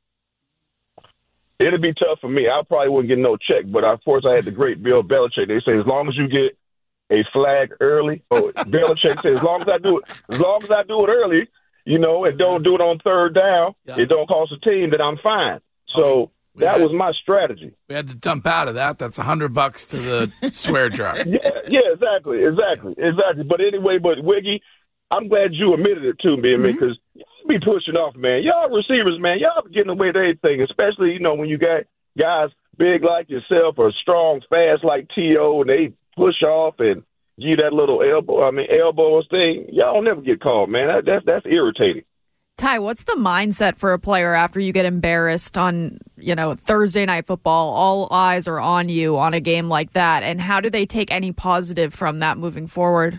it'd be tough for me. I probably wouldn't get no check, but of course I had the great Bill Belichick. They say as long as you get a flag early, oh, Belichick said as long as I do it, as long as I do it early, you know, and don't do it on third down, yeah. it don't cost a team, that I'm fine. So we that had, was my strategy. We had to dump out of that. That's a hundred bucks to the swear jar. Yeah, yeah, exactly, exactly, exactly. But anyway, but Wiggy, I'm glad you admitted it to me, man, because mm-hmm. y'all be pushing off, man. Y'all receivers, man, y'all be getting away with everything, especially, you know, when you got guys big like yourself or strong, fast like T O, and they push off and give that little elbow, I mean, elbows thing. Y'all never get called, man. That, that's, that's irritating. Ty, what's the mindset for a player after you get embarrassed on, you know, Thursday Night Football? All eyes are on you on a game like that, and how do they take any positive from that moving forward?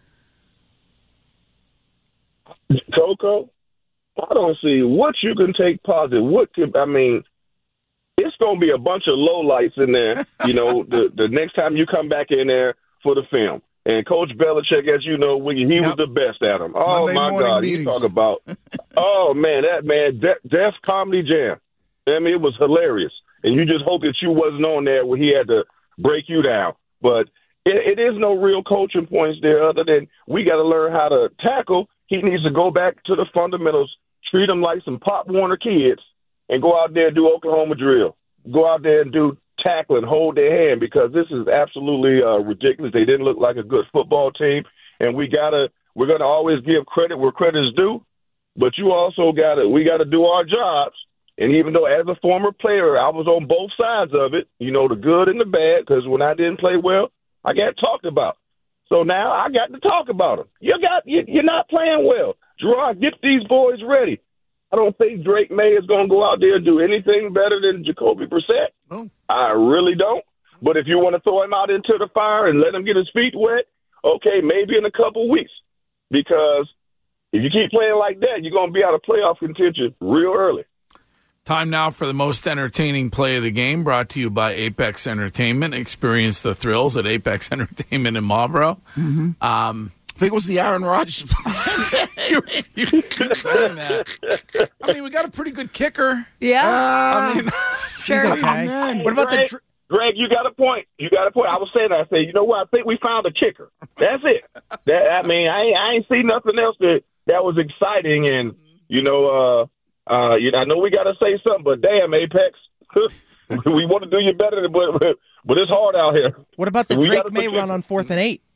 Coco, I don't see what you can take positive. What could, I mean, it's going to be a bunch of lowlights in there, you know, the, the next time you come back in there for the film. And Coach Belichick, as you know, he yep. was the best at him. Oh, Monday my God. Meetings. You talk about, oh, man, that man, Def, Def Comedy Jam. I mean, it was hilarious. And you just hope that you wasn't on there when he had to break you down. But it, it is no real coaching points there other than we got to learn how to tackle. He needs to go back to the fundamentals, treat them like some Pop Warner kids, and go out there and do Oklahoma drill. Go out there and do tackle and hold their hand, because this is absolutely uh, ridiculous. They didn't look like a good football team, and we gotta we're gonna always give credit where credit is due. But you also gotta we gotta do our jobs. And even though as a former player, I was on both sides of it, you know, the good and the bad, because when I didn't play well, I got talked about. So now I got to talk about them. You got you, you're not playing well, Gerard. Get these boys ready. I don't think Drake May is going to go out there and do anything better than Jacoby Brissett. Oh. I really don't. But if you want to throw him out into the fire and let him get his feet wet, okay, maybe in a couple weeks. Because if you keep playing like that, you're going to be out of playoff contention real early. Time now for the most entertaining play of the game, brought to you by Apex Entertainment. Experience the thrills at Apex Entertainment in Marlboro. Mm-hmm. Um, I think it was the Aaron Rodgers. you you keep saying that. I mean, we got a pretty good kicker. Yeah. Uh, I mean, sure. Okay. Hey, what about Greg, the? Dr- Greg, you got a point. You got a point. I was saying that. I said, you know what? I think we found a kicker. That's it. That I mean, I ain't, I ain't see nothing else that that was exciting and you know, uh, uh, you know, I know we got to say something, but damn, Apex, we want to do you better, but but it's hard out here. What about the We Drake gotta May put run on fourth and eight?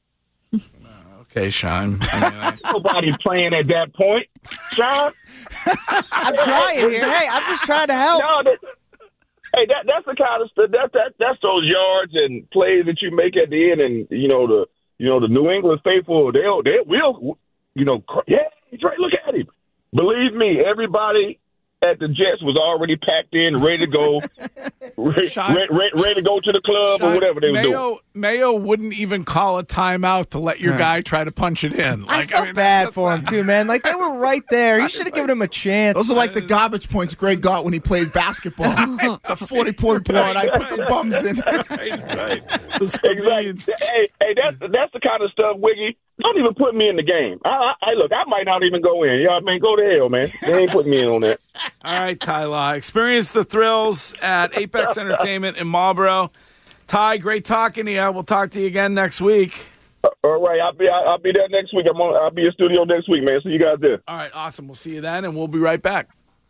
Okay, Sean. I mean, I, Nobody playing at that point, Sean. I'm trying here. Hey, I'm just trying to help. No, that, hey, that that's the kind of stuff. That that that's those yards and plays that you make at the end, and you know the you know the New England faithful. They'll they will you know yeah, Drake, look at him. Believe me, everybody at the Jets was already packed in, ready to go, ready, ready, ready to go to the club Sean, or whatever they were Mayo, doing. Mayo wouldn't even call a timeout to let your Right. guy try to punch it in. I Like, felt I mean, bad that's for not- him too, man. Like they were right there. You should have given him a chance. Those are like the garbage points Greg got when he played basketball. It's a forty-point board. I put the bums in. right, right. The Exactly. Hey, hey, that's that's the kind of stuff, Wiggy. Don't even put me in the game. I, I, I look, I might not even go in. Y'all, man, go to hell, man. They ain't putting me in on that. All right, Ty Law. Experience the thrills at Apex Entertainment in Marlboro. Ty, great talking to you. We'll talk to you again next week. All right, I'll be I'll be there next week. I'm on. I'll be in studio next week, man. See you guys there. All right, awesome. We'll see you then, and we'll be right back.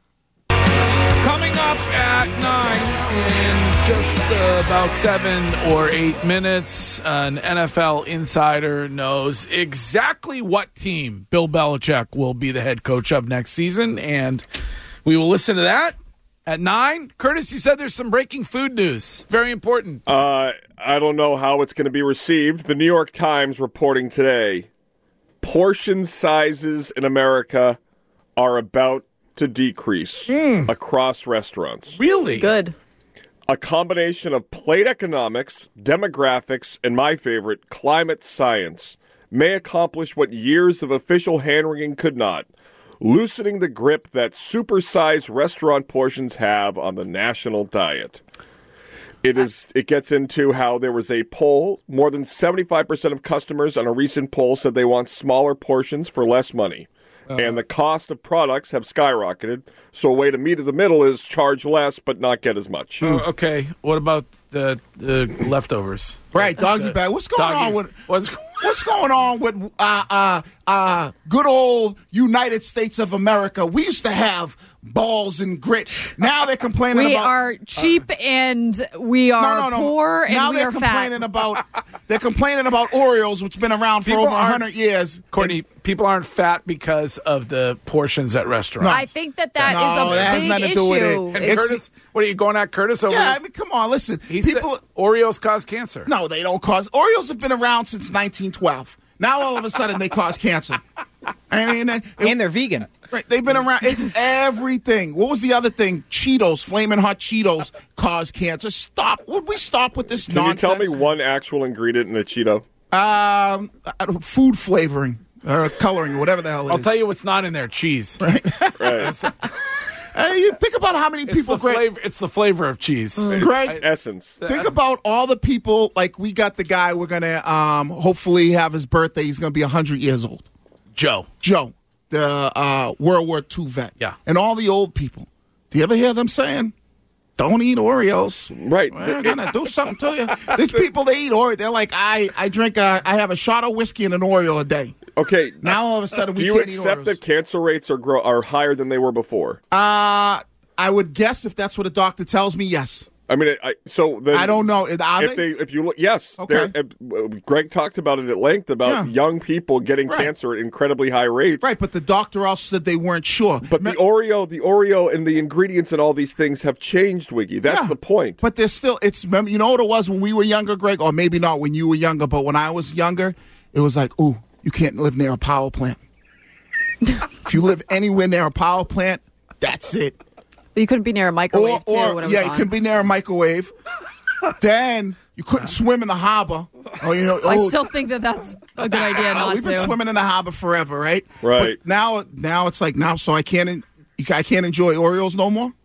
Coming up at nine in just uh, about seven or eight minutes, an N F L insider knows exactly what team Bill Belichick will be the head coach of next season, and we will listen to that at nine. Curtis, you said there's some breaking food news. Very important. Uh, I don't know how it's going to be received. The New York Times reporting today, portion sizes in America are about to decrease Mm. across restaurants. Really? Good. A combination of plate economics, demographics, and my favorite, climate science, may accomplish what years of official hand-wringing could not, loosening the grip that supersized restaurant portions have on the national diet. It is. It gets into how there was a poll. More than seventy-five percent of customers on a recent poll said they want smaller portions for less money. Uh, and the cost of products have skyrocketed. So a way to meet in the middle is charge less but not get as much. Oh, okay. What about the, the leftovers? Right, doggy The- bag. What's going doggy- on with What's what's going on with uh, uh, uh, good old United States of America? We used to have balls and grit. Now they're complaining We about are cheap and we are no, no, no. poor and now we they're are complaining fat. about they're complaining about Oreos, which has been around for People over a aren't- hundred years. Courtney, people aren't fat because of the portions at restaurants. I think that that is No, a that has big nothing to issue. do with it. And It's- Curtis, what are you going at Curtis over? Yeah, this? I mean, come on, listen. He People, said Oreos cause cancer. no, they don't cause. Oreos have been around since nineteen twelve. Now all of a sudden they cause cancer. I mean, it, And they're vegan. right, they've been around. It's everything. What was the other thing? Cheetos, flaming hot Cheetos cause cancer. Stop. Would we stop with this Can nonsense? you tell me one actual ingredient in a Cheeto? Um, I don't- food flavoring or coloring or whatever the hell it I'll is. tell you what's not in there: cheese. Right. Hey, you think about how many It's people, the Greg. flavor. It's the flavor of cheese. Greg, Essence. think about all the people. Like we got the guy. We're gonna um, hopefully have his birthday. He's gonna be a hundred years old. Joe. Joe, the uh, World War Two vet. Yeah. And all the old people. Do you ever hear them saying, "Don't eat Oreos"? Right. We're gonna do something to you. These people, they eat Oreo. They're like, I, I drink. A, I have a shot of whiskey and an Oreo a day. Okay. Now all of a sudden we Do you can't eat accept Oreos. that cancer rates are grow- are higher than they were before? Uh, I would guess if that's what a doctor tells me, yes. I mean, I, so then I don't know. Are if they? they if you look, yes. Okay. They're- uh, Greg talked about it at length about Yeah. young people getting Right. cancer at incredibly high rates. Right, but the doctor also said they weren't sure. But the Oreo, the Oreo, and the ingredients and all these things have changed, Wiggy. That's Yeah. the point. But there's still, it's, remember, you know what it was when we were younger, Greg? Or maybe not when you were younger, but when I was younger, it was like, ooh, you can't live near a power plant. If you live anywhere near a power plant, that's it. But you couldn't be near a microwave, too, or when it was yeah, on. you can be near a microwave. Then you couldn't swim in the harbor. Oh, you know, I oh, still think that that's a good idea not we've been to. swimming in the harbor forever, right? Right. But now, now it's like now, so I can't, en- I can't enjoy Oreos no more.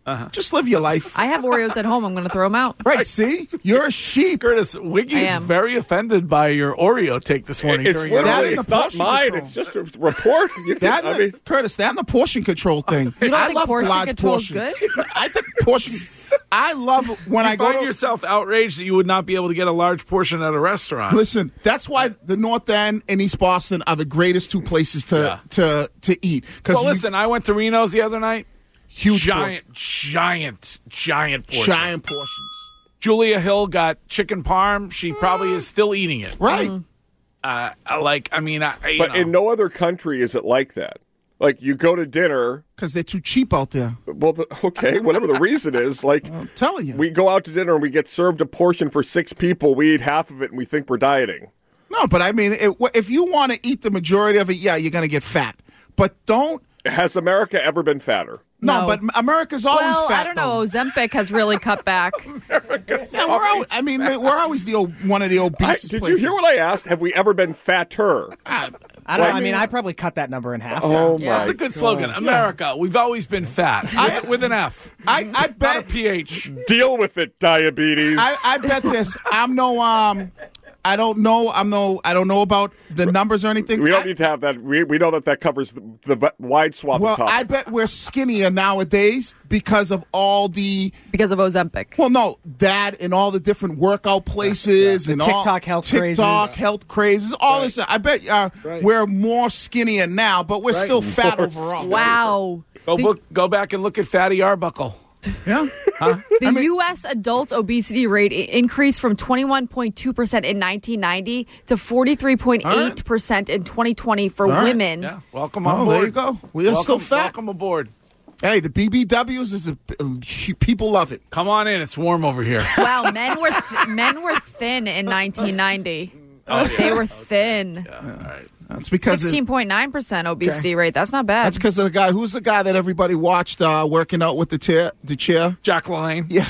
Uh-huh. Just live your life. I have Oreos at home. I'm going to throw them out. Right, see? You're a sheep. Curtis, Wiggy I is am. very offended by your Oreo take this morning. It's during your literally, That and it's the not portion mine. control. It's just a report. You can, That, I mean, Curtis, that and the portion control thing. You don't I think love portion large control's portions. good? I think portion. I love when you I go find to. yourself outraged that you would not be able to get a large portion at a restaurant. Listen, that's why the North End and East Boston are the greatest two places to Yeah. to to eat. Well, listen, I went to Reno's the other night. Huge giant, giant, giant portions. Giant portions. Julia Hill got chicken parm. She probably is still eating it. Right. Mm. Uh, I like, I mean, I, you but know. in no other country is it like that. Like, you go to dinner. Because they're too cheap out there. Well, the, okay, whatever the reason is. Like, I'm telling you. We go out to dinner and we get served a portion for six people. We eat half of it and we think we're dieting. No, but I mean, it, if you want to eat the majority of it, yeah, you're going to get fat. But don't. Has America ever been fatter? No, No. but America's always Well, fat. I don't know. though. Ozempic has really cut back. Yeah, we're always, I mean, we're always the o- one of the I, obese did places. you hear what I asked? Have we ever been fatter? I, I don't know. I I mean, mean- I probably cut that number in half. Oh, Yeah. my That's a good slogan. America, we've always been fat. I- with, with an F. I, I Not a bet. P H. Deal with it, diabetes. I, I bet this. I'm no. Um, I don't know. I'm no. I don't know about the numbers or anything. we don't I, need to have that. We, we know that that covers the, the v- wide swath well, of topics. I bet we're skinnier nowadays because of all the. Because of Ozempic. Well, no, that and all the different workout places The and TikTok all, health TikTok crazes. health crazes, all this. I bet uh, Right. we're more skinnier now, but we're Right. still fat More overall. Wow. Go, book, go back and look at Fatty Arbuckle. Yeah. The U S adult obesity rate i- increased from twenty-one point two percent in nineteen ninety to forty-three point eight percent in twenty twenty for right. women. Yeah, welcome on Oh, board. there you go. We are welcome, still fat. Welcome aboard. Hey, the B B Ws is a, people love it. Come on in. It's warm over here. Wow, men were th- men were thin in nineteen ninety. They were thin. All right. That's because it- sixteen point nine percent obesity rate. That's not bad. That's because of the guy. Who's the guy that everybody watched uh, working out with the chair? The chair. Jack LaLanne. Yeah.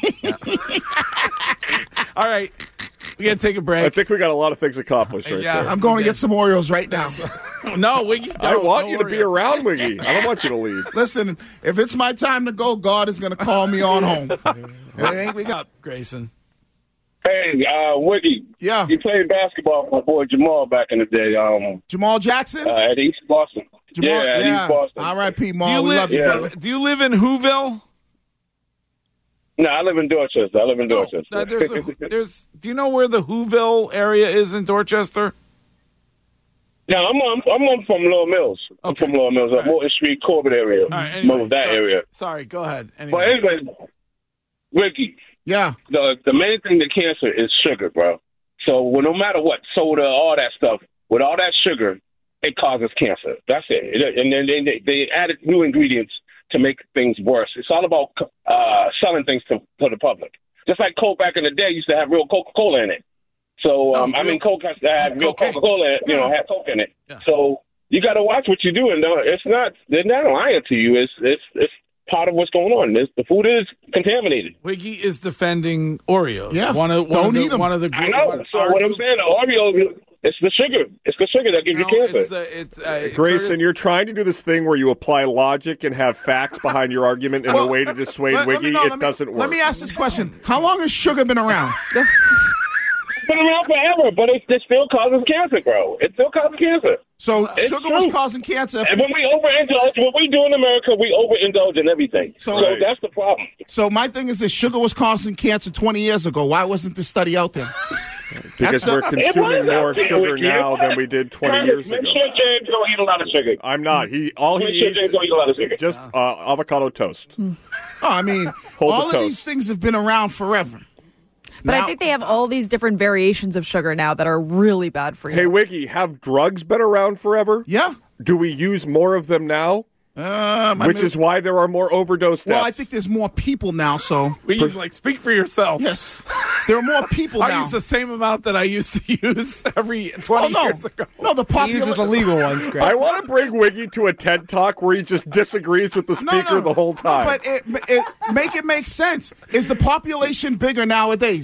All right. We got to take a break. I think we got a lot of things accomplished right Yeah. there. I'm going to get some Oreos right now. No, Wiggy. I don't. want No you to be Oreos. around, Wiggy. I don't want you to leave. Listen, if it's my time to go, God is going to call me on home. And it ain't we got. Up, Grayson. Hey, uh, Wiggy. Yeah. You played basketball with my boy Jamal back in the day. Um, Jamal Jackson. uh, at East Boston. Jamal, yeah, at East Boston. R I P. Do Maul. you, We live, love you, Yeah. brother. do you live in Whoville? No, I live in Dorchester. I live in No, Dorchester. uh, there's a, there's. Do you know where the Whoville area is in Dorchester? No, I'm I'm, I'm on from Lower Mills. I'm Okay. from Lower Mills, All uh, right. Morton Street, Corbett area. All right. Anyway, Move that sorry, area. Sorry. Go ahead. Anyway. But anyway, Ricky, Yeah. the the main thing to cancer is sugar, bro. So well, no matter what, soda, all that stuff, with all that sugar, it causes cancer. That's it. It- and then they, they added new ingredients to make things worse. It's all about uh, selling things to, to the public. Just like Coke back in the day used to have real Coca-Cola in it. So, um, Oh, I mean, Coke has to have real cocaine. Coca-Cola, you know, have Coke in it. Yeah. So you got to watch what you're doing. Though. It's not, they're not lying to you. It's, it's, it's part of what's going on. It's, the food is contaminated. Wiggy is defending Oreos. Yeah. One of, one Don't of the, eat 'em. One of the. I know. one- So what I'm saying, the Oreo, it's the sugar. It's the sugar that gives No, you cancer. it's the. It's uh, Grayson, Curtis- you're trying to do this thing where you apply logic and have facts behind your argument in Well, a way to dissuade Let- let me Wiggy. know, it let me- doesn't work. Let me ask this question: how long has sugar been around? It's been around forever, but it, it still causes cancer, bro. It still causes cancer. So It's sugar true. was causing cancer. And when we overindulge, what we do in America, we overindulge in everything. So- So, that's the problem. So my thing is, this: sugar was causing cancer twenty years ago. Why wasn't this study out there? because That's we're the- It consuming was more out there, sugar Wiggy. now It than was. we did twenty Curtis, years make ago. sure James don't eat a lot of sugar. I'm not. He all he Make sure eats James don't eat a lot of sugar. just uh, avocado toast. Oh, I mean, Hold the all of toast. these things have been around forever. But Now- I think they have all these different variations of sugar now that are really bad for you. Hey, Wiggy, have drugs been around forever? Yeah. Do we use more of them now? Um, I Which mean- is why there are more overdose deaths. Well, I think there's more people now, so. Wiggy's like, speak for yourself. Yes. There are more people I now. use the same amount that I used to use every twenty Oh, no. years ago. No, the He uses popular. the legal ones, Greg. I want to bring Wiggy to a TED Talk where he just disagrees with the No, speaker no. the whole time. No, but it, it make it make sense. Is the population bigger nowadays?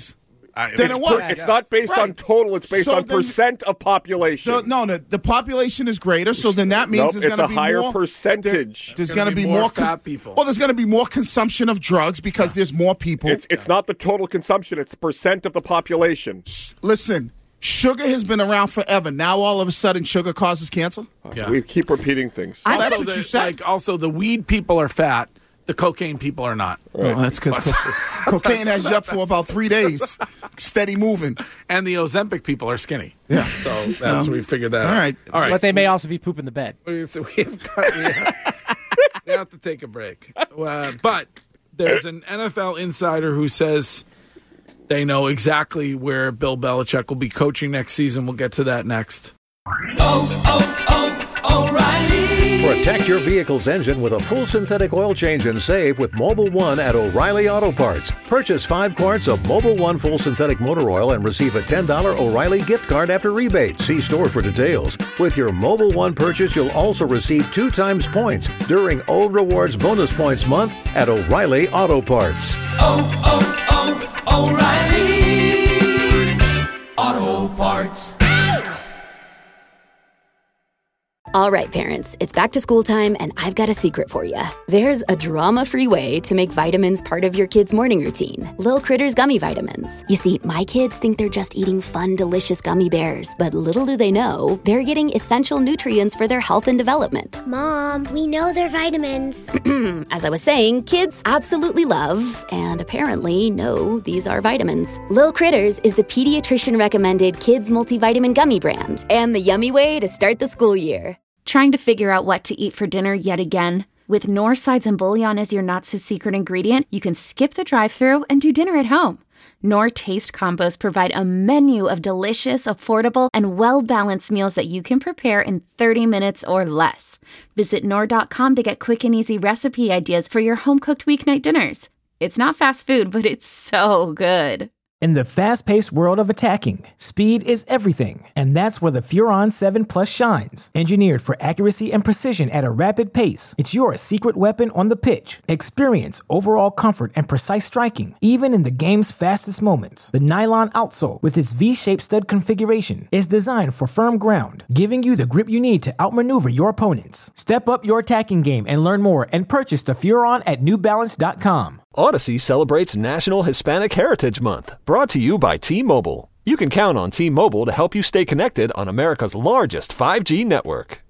I, then it's it was. per- it's not based Right. on total. It's based So on then- percent of population. The, no, no, the population is greater, so then that means Nope, there's it's going a to be higher more, percentage. There, there's There's going to gonna be, be more more fat people. Well, there's going to be more consumption of drugs because there's more people. It's it's not the total consumption. It's the percent of the population. Listen, sugar has been around forever. Now all of a sudden, sugar causes cancer. Yeah. We keep repeating things. Oh, that's Also, what the- you said. Like, also, the weed people are fat. The cocaine people are not. Oh, that's because cocaine has you up for about three days, steady moving. And the Ozempic people are skinny. Yeah. So that's Um, we figured that all out. right. All right. But they may also be pooping the bed. So we have, got, yeah. we have to take a break. Uh, but there's an N F L insider who says they know exactly where Bill Belichick will be coaching next season. We'll get to that next. Oh, oh, oh, O'Reilly. Protect your vehicle's engine with a full synthetic oil change and save with Mobile One at O'Reilly Auto Parts. Purchase five quarts of Mobile One full synthetic motor oil and receive a ten dollars O'Reilly gift card after rebate. See store for details. With your Mobile One purchase, you'll also receive two times points during O Rewards Bonus Points Month at O'Reilly Auto Parts. Oh, oh, oh, O'Reilly. Auto Parts. All right, parents, it's back to school time, and I've got a secret for you. There's a drama-free way to make vitamins part of your kid's morning routine. Lil Critters Gummy Vitamins. You see, my kids think they're just eating fun, delicious gummy bears, but little do they know, they're getting essential nutrients for their health and development. Mom, we know they're vitamins. As I was saying, kids absolutely love, and apparently know, these are vitamins. Lil Critters is the pediatrician-recommended kids multivitamin gummy brand, and the yummy way to start the school year. Trying to figure out what to eat for dinner yet again? With Knorr sides and bouillon as your not-so-secret ingredient, you can skip the drive-thru and do dinner at home. Knorr Taste Combos provide a menu of delicious, affordable, and well-balanced meals that you can prepare in thirty minutes or less. Visit Knorr dot com to get quick and easy recipe ideas for your home-cooked weeknight dinners. It's not fast food, but it's so good. In the fast-paced world of attacking, speed is everything, and that's where the Furon seven Plus shines. Engineered for accuracy and precision at a rapid pace, it's your secret weapon on the pitch. Experience overall comfort and precise striking, even in the game's fastest moments. The nylon outsole, with its V-shaped stud configuration, is designed for firm ground, giving you the grip you need to outmaneuver your opponents. Step up your attacking game and learn more, and purchase the Furon at New Balance dot com. Odyssey celebrates National Hispanic Heritage Month, brought to you by T-Mobile. You can count on T-Mobile to help you stay connected on America's largest five G network.